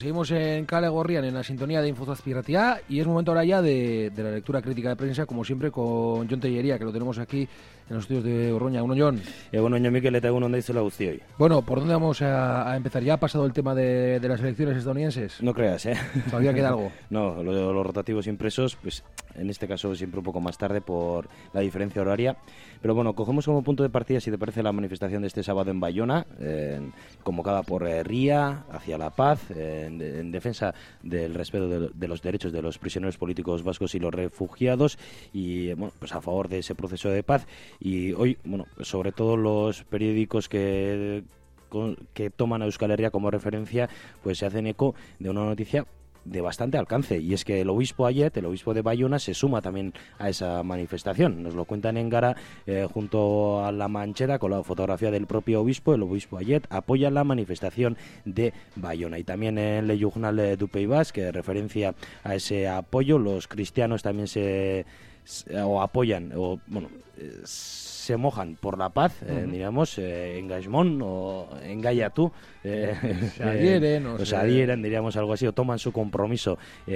Seguimos en Kale Gorrian, en la sintonía de Infozazpirratia, y es momento ahora ya de la lectura crítica de prensa, como siempre, con Jon Tellería, que lo tenemos aquí en los estudios de Orroña. Uno, Jon. Bueno, Mikel, eta egun ondaiz la guzti hoy. Bueno, ¿por dónde vamos a empezar? ¿Ya ha pasado el tema de las elecciones estadounidenses? No creas, ¿eh? ¿Todavía queda algo? No, los rotativos impresos, pues en este caso siempre un poco más tarde por la diferencia horaria. Pero bueno, cogemos como punto de partida, si te parece, la manifestación de este sábado en Bayona, convocada por RIA hacia la paz, en defensa del respeto de los derechos de los prisioneros políticos vascos y los refugiados, y bueno, pues a favor de ese proceso de paz. Y hoy, bueno, sobre todo los periódicos que toman a Euskal Herria como referencia, pues se hacen eco de una noticia de bastante alcance, y es que el obispo Ayet, el obispo de Bayona, se suma también a esa manifestación. Nos lo cuentan en Gara, junto a la manchera, con la fotografía del propio obispo. El obispo Ayet apoya la manifestación de Bayona, y también en Le Journal du Pays Basque, que referencia a ese apoyo, los cristianos también se apoyan, o bueno, se mojan por la paz, diríamos, engagement o engayatú, se adhieren, se adhieren, diríamos algo así, o toman su compromiso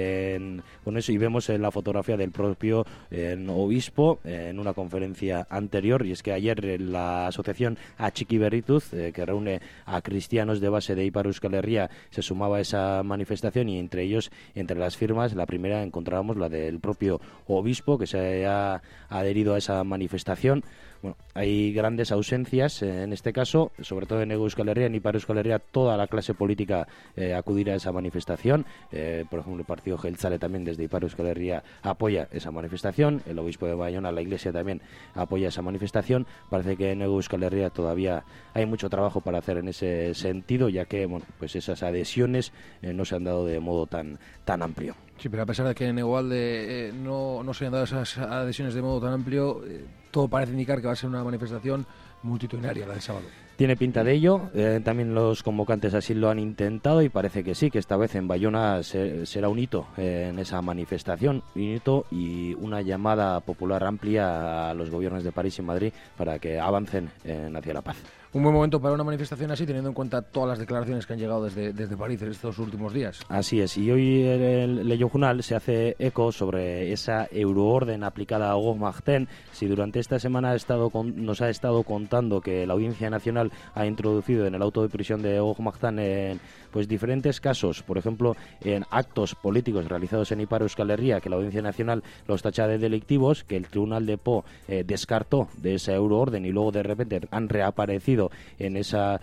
con eso, y vemos en la fotografía del propio obispo en una conferencia anterior. Y es que ayer la asociación Atxiki Berrituz, que reúne a cristianos de base de Ipar Euskal Herria, se sumaba a esa manifestación, y entre ellos, entre las firmas, la primera encontrábamos la del propio obispo, que se ha adherido a esa manifestación. Bueno, hay grandes ausencias en este caso, sobre todo en Euskal Herria, en Ipar Euskal Herria, toda la clase política acudirá a esa manifestación. Por ejemplo, el partido Jeltzale también desde Ipar Euskal Herria apoya esa manifestación, el obispo de Bayona, la iglesia, también apoya esa manifestación. Parece que en Euskal Herria todavía hay mucho trabajo para hacer en ese sentido, ya que bueno, pues esas adhesiones no se han dado de modo tan amplio. Sí, pero a pesar de que en Egualde no se han dado esas adhesiones de modo tan amplio, todo parece indicar que va a ser una manifestación multitudinaria la del sábado. Tiene pinta de ello, también los convocantes así lo han intentado, y parece que sí, que esta vez en Bayona será un hito en esa manifestación, un hito y una llamada popular amplia a los gobiernos de París y Madrid para que avancen hacia la paz. Un buen momento para una manifestación así, teniendo en cuenta todas las declaraciones que han llegado desde París en estos últimos días. Así es, y hoy el Le Journal se hace eco sobre esa euroorden aplicada a Hugo Martin. Si durante esta semana nos ha estado contando que la Audiencia Nacional ha introducido en el auto de prisión de Hugo Martin pues diferentes casos, por ejemplo, en actos políticos realizados en Ipar Euskal Herria, que la Audiencia Nacional los tacha de delictivos, que el Tribunal de Po descartó de esa euroorden, y luego de repente han reaparecido en esa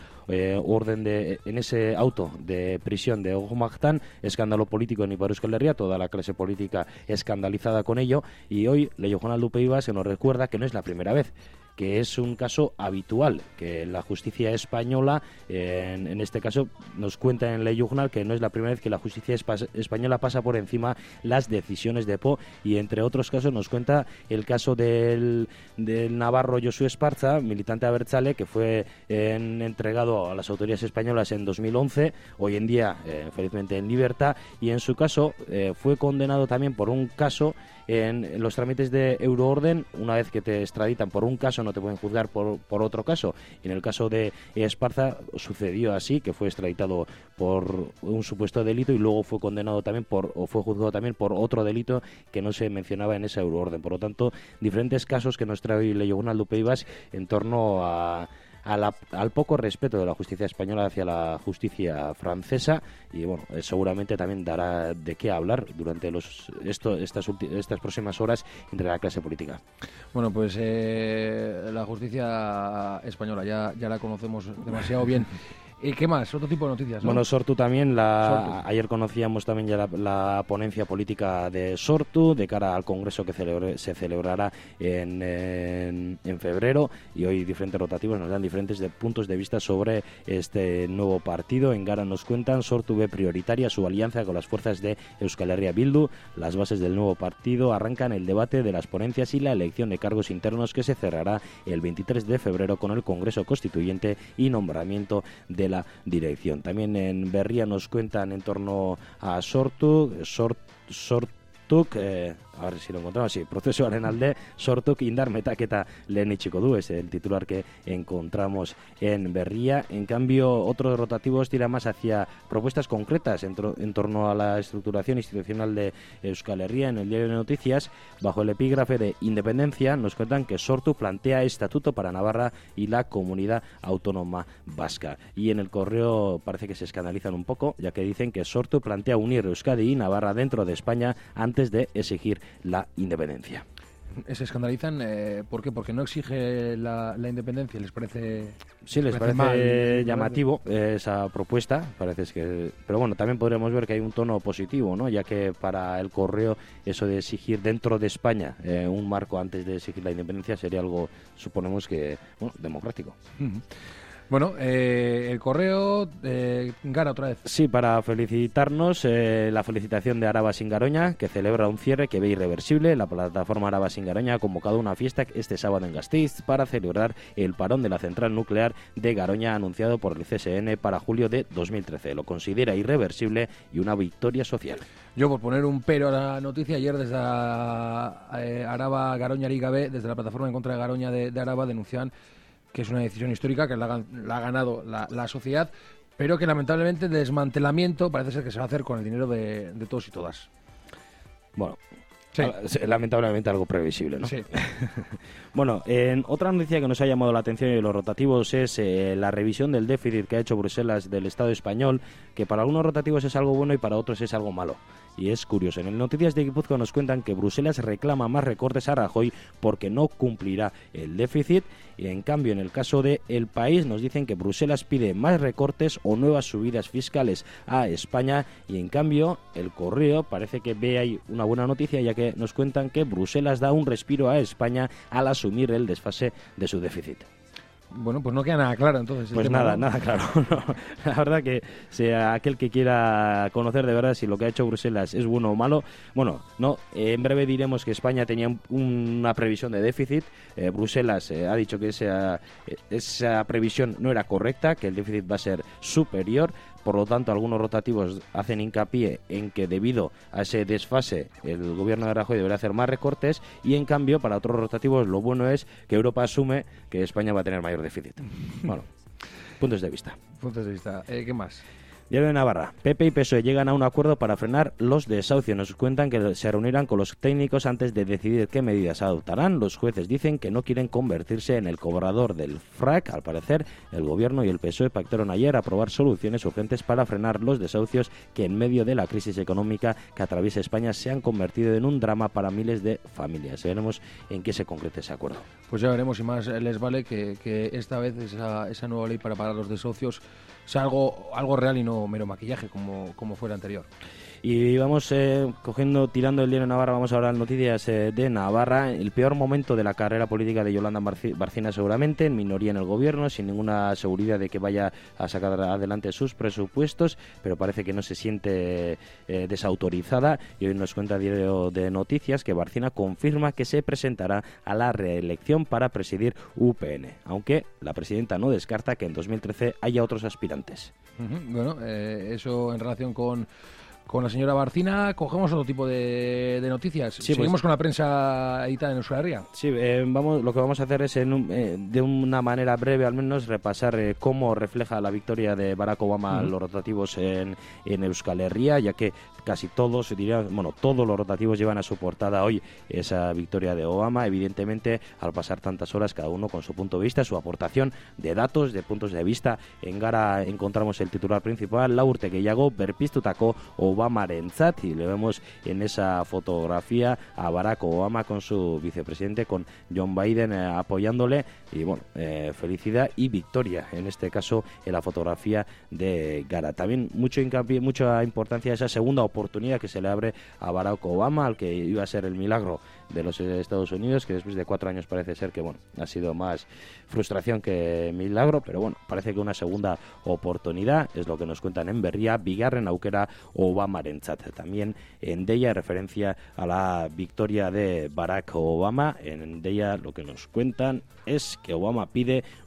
en ese auto de prisión de Hugo Martin. Escándalo político en Ipar Euskal Herria, toda la clase política escandalizada con ello, y hoy Le Journal du Pays Basque nos recuerda que no es la primera vez, que es un caso habitual, que la justicia española, en este caso nos cuenta en Le Journal que no es la primera vez que la justicia española pasa por encima las decisiones de Po, y entre otros casos nos cuenta el caso del navarro Josu Esparza, militante abertzale, que fue entregado a las autoridades españolas en 2011, hoy en día felizmente en libertad, y en su caso fue condenado también por un caso en los trámites de euroorden. Una vez que te extraditan por un caso, no te pueden juzgar por otro caso, y en el caso de Esparza sucedió así, que fue extraditado por un supuesto delito y luego fue condenado también fue juzgado también por otro delito que no se mencionaba en esa euroorden. Por lo tanto, diferentes casos que nos trae hoy Le Journal du Pays Basque en torno al poco respeto de la justicia española hacia la justicia francesa, y bueno, seguramente también dará de qué hablar durante estas próximas horas entre la clase política. Bueno, pues la justicia española ya la conocemos demasiado bien. ¿Qué más? Otro tipo de noticias, ¿no? Bueno, Sortu también. Ayer conocíamos también ya la ponencia política de Sortu de cara al Congreso que se celebrará en febrero, y hoy diferentes rotativos nos dan diferentes puntos de vista sobre este nuevo partido. En Gara nos cuentan: Sortu ve prioritaria su alianza con las fuerzas de Euskal Herria Bildu. Las bases del nuevo partido arrancan el debate de las ponencias y la elección de cargos internos, que se cerrará el 23 de febrero con el Congreso Constituyente y nombramiento de la dirección. También en Berria nos cuentan en torno a Sortu, a ver si lo encontramos, sí, prozesuaren alde sortuk indar metaketa lehenitsiko du, es el titular que encontramos en Berria. En cambio, otros rotativos tiran más hacia propuestas concretas en torno a la estructuración institucional de Euskal Herria. En el diario de Noticias, bajo el epígrafe de Independencia, nos cuentan que Sortu plantea estatuto para Navarra y la comunidad autónoma vasca. Y en el Correo parece que se escandalizan un poco, ya que dicen que Sortu plantea unir Euskadi y Navarra dentro de España antes de exigir la independencia. Se escandalizan, ¿por qué? Porque no exige la independencia, ¿les parece? Sí, les parece mal, llamativo esa propuesta, pero bueno, también podremos ver que hay un tono positivo, ¿no? Ya que para el Correo eso de exigir dentro de España un marco antes de exigir la independencia sería algo, suponemos que, bueno, democrático. Bueno, el Correo, Gara otra vez. Sí, para felicitarnos, la felicitación de Araba sin Garoña, que celebra un cierre que ve irreversible. La plataforma Araba sin Garoña ha convocado una fiesta este sábado en Gasteiz para celebrar el parón de la central nuclear de Garoña anunciado por el CSN para julio de 2013. Lo considera irreversible y una victoria social. Yo, por poner un pero a la noticia, ayer desde Araba Garoña Liga B, desde la plataforma en contra de Garoña de Araba, denuncian que es una decisión histórica, que la ha ganado la sociedad, pero que lamentablemente el desmantelamiento parece ser que se va a hacer con el dinero de todos y todas. Bueno, sí. Lamentablemente algo previsible, ¿no? Sí. Bueno, en otra noticia que nos ha llamado la atención de los rotativos es la revisión del déficit que ha hecho Bruselas del Estado español, que para algunos rotativos es algo bueno y para otros es algo malo. Y es curioso, en el Noticias de Guipúzcoa nos cuentan que Bruselas reclama más recortes a Rajoy porque no cumplirá el déficit, y en cambio en el caso de El País nos dicen que Bruselas pide más recortes o nuevas subidas fiscales a España, y en cambio el Correo parece que ve ahí una buena noticia, ya que nos cuentan que Bruselas da un respiro a España al asumir el desfase de su déficit. Bueno, pues no queda nada claro entonces. Pues nada claro. No. La verdad que sea aquel que quiera conocer de verdad si lo que ha hecho Bruselas es bueno o malo. Bueno, no. En breve diremos que España tenía una previsión de déficit. Bruselas ha dicho que esa previsión no era correcta, que el déficit va a ser superior. Por lo tanto, algunos rotativos hacen hincapié en que debido a ese desfase el gobierno de Rajoy deberá hacer más recortes, y en cambio para otros rotativos lo bueno es que Europa asume que España va a tener mayor déficit. Bueno, puntos de vista. Puntos de vista. ¿Qué más? Diario de Navarra. PP y PSOE llegan a un acuerdo para frenar los desahucios. Nos cuentan que se reunirán con los técnicos antes de decidir qué medidas adoptarán. Los jueces dicen que no quieren convertirse en el cobrador del FRAC. Al parecer, el Gobierno y el PSOE pactaron ayer aprobar soluciones urgentes para frenar los desahucios que en medio de la crisis económica que atraviesa España se han convertido en un drama para miles de familias. Veremos en qué se concreta ese acuerdo. Pues ya veremos si más les vale que esta vez esa nueva ley para parar los desahucios sea algo real y no mero maquillaje como fue el anterior. Y vamos tirando el diario de Navarra, vamos a hablar de noticias de Navarra. El peor momento de la carrera política de Yolanda Barcina seguramente, en minoría en el gobierno, sin ninguna seguridad de que vaya a sacar adelante sus presupuestos, pero parece que no se siente desautorizada. Y hoy nos cuenta el diario de Noticias que Barcina confirma que se presentará a la reelección para presidir UPN, aunque la presidenta no descarta que en 2013 haya otros aspirantes. Bueno, eso en relación con la señora Barcina. Cogemos otro tipo de noticias. Sí, seguimos pues, con la prensa editada en Euskal Herria. Sí, lo que vamos a hacer es de una manera breve al menos repasar cómo refleja la victoria de Barack Obama los rotativos en Euskal Herria, ya que casi todos los rotativos llevan a su portada hoy esa victoria de Obama. Evidentemente, al pasar tantas horas, cada uno con su punto de vista, su aportación de datos, de puntos de vista. En Gara encontramos el titular principal: Laurte gehiago berpiztutako Obamarentzat, y le vemos en esa fotografía a Barack Obama con su vicepresidente, con John Biden apoyándole, y bueno, felicidad y victoria, en este caso en la fotografía de Gara. También mucha importancia a esa segunda oportunidad que se le abre a Barack Obama, al que iba a ser el milagro de los Estados Unidos, que después de 4 años parece ser que bueno, ha sido más frustración que milagro, pero bueno, parece que una segunda oportunidad es lo que nos cuentan en Berria, bigarren aukera Obamarentzat. También en Deia, referencia a la victoria de Barack Obama, en Deia lo que nos cuentan es que Obama pide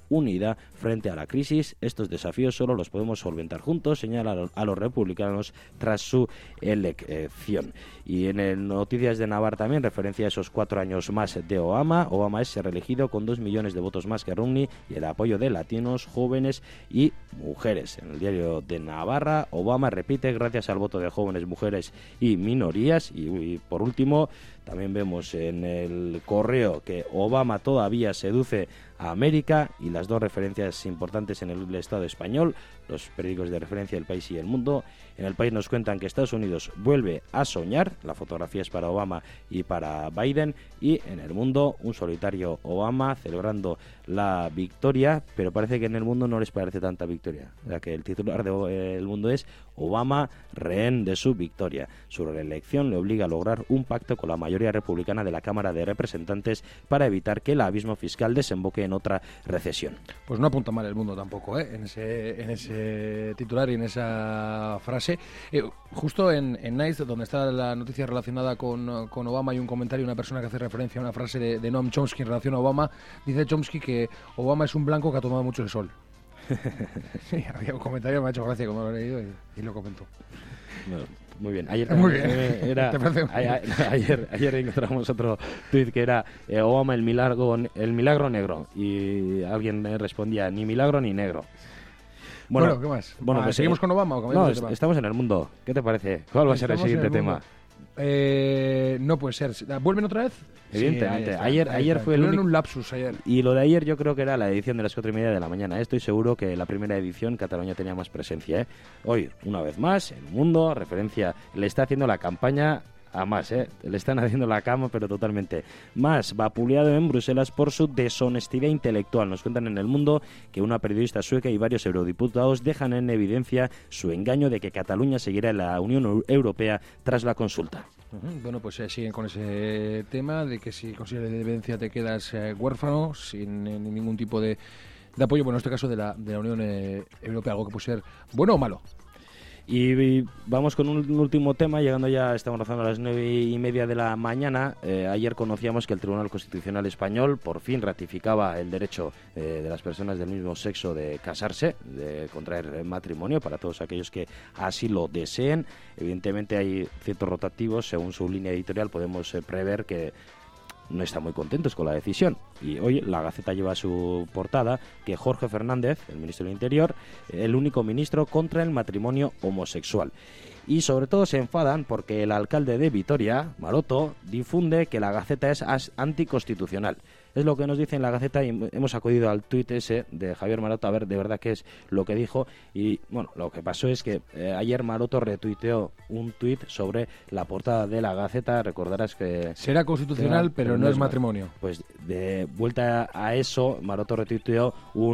unida frente a la crisis. Estos desafíos solo los podemos solventar juntos, señala a los republicanos tras su elección. Y en Noticias de Navarra también referencia a esos 4 años más de Obama. Obama es reelegido con 2 millones de votos más que Romney y el apoyo de latinos, jóvenes y mujeres. En el Diario de Navarra, Obama repite gracias al voto de jóvenes, mujeres y minorías. Y por último, también vemos en el Correo que Obama todavía seduce a América, y las dos referencias importantes en el Estado español, los periódicos de referencia El País y El Mundo. En El País nos cuentan que Estados Unidos vuelve a soñar, la fotografía es para Obama y para Biden, y en El Mundo un solitario Obama celebrando la victoria, pero parece que en El Mundo no les parece tanta victoria, o sea que el titular de El Mundo es Obama rehén de su victoria. Su reelección le obliga a lograr un pacto con la mayoría republicana de la Cámara de Representantes para evitar que el abismo fiscal desemboque en otra recesión. Pues no apunta mal El Mundo tampoco, en ese titular y en esa frase. Justo en Nice, donde está la noticia relacionada con Obama, hay un comentario de una persona que hace referencia a una frase de Noam Chomsky en relación a Obama. Dice Chomsky que Obama es un blanco que ha tomado mucho el sol. Sí, había un comentario que me ha hecho gracia como lo he leído y lo comento. Bueno, muy bien. Ayer ayer encontramos otro tuit que era Obama el milagro negro, y alguien respondía ni milagro ni negro. Bueno, ¿qué más? Bueno, pues ¿seguimos con Obama o cambiamos de tema? Estamos en El Mundo. ¿Qué te parece? ¿Cuál va a ser el siguiente tema? No puede ser. ¿Vuelven otra vez? Evidentemente. Sí, ayer fue el único... un lapsus ayer. Y lo de ayer yo creo que era la edición de las 4:30 de la mañana. Estoy seguro que la primera edición Cataluña tenía más presencia. Hoy, una vez más, El Mundo, referencia, le está haciendo la campaña a Mas, le están haciendo la cama, pero totalmente. Mas, vapuleado en Bruselas por su deshonestidad intelectual. Nos cuentan en El Mundo que una periodista sueca y varios eurodiputados dejan en evidencia su engaño de que Cataluña seguirá en la Unión Europea tras la consulta. Bueno, pues siguen con ese tema de que si consigues la evidencia te quedas huérfano, sin ningún tipo de apoyo, bueno, en este caso de la Unión Europea, algo que puede ser bueno o malo. Y vamos con un último tema, llegando ya, estamos rozando a las 9:30 de la mañana. Ayer conocíamos que el Tribunal Constitucional Español por fin ratificaba el derecho de las personas del mismo sexo de casarse, de contraer matrimonio para todos aquellos que así lo deseen. Evidentemente hay ciertos rotativos, según su línea editorial podemos prever que no están muy contentos con la decisión. Y hoy la Gaceta lleva a su portada que Jorge Fernández, el ministro del Interior, el único ministro contra el matrimonio homosexual. Y sobre todo se enfadan porque el alcalde de Vitoria, Maroto, difunde que la Gaceta es anticonstitucional. Es lo que nos dice en la Gaceta y hemos acudido al tuit ese de Javier Maroto a ver de verdad qué es lo que dijo. Y bueno, lo que pasó es que ayer Maroto retuiteó un tuit sobre la portada de la Gaceta. Recordarás que... será constitucional, pero no es matrimonio. Pues de vuelta a eso, Maroto retuiteó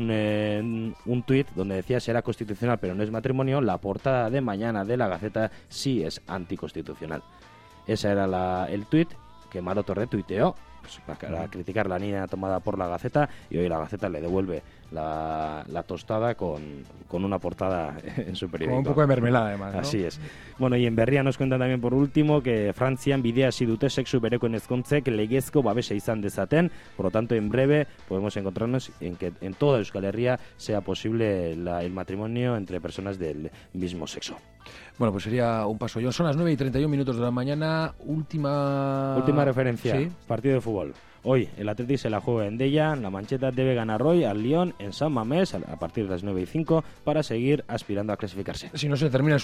un tuit donde decía será constitucional, pero no es matrimonio. La portada de mañana de la Gaceta sí es anticonstitucional. Ese era el tuit que Maroto retuiteó, pues, para criticar la línea tomada por la Gaceta, y hoy la Gaceta le devuelve la tostada con una portada en su periódico. Con un poco de mermelada, además, ¿no? Así es. Bueno, y en Berria nos cuentan también por último que Frantzian bidea hasi dute sexu berekoen ezkontzek legezko babesa izan dezaten. Por lo tanto, en breve podemos encontrarnos en que en toda Euskal Herria sea posible el matrimonio entre personas del mismo sexo. Bueno, pues sería un paso. Son las 9:31 de la mañana. Última referencia. ¿Sí? Partido de fútbol. Hoy el Atleti se la juega en Della, la Mancheta debe ganar hoy al Lyon en San Mamés a partir de las 9:05 para seguir aspirando a clasificarse. Si no se termina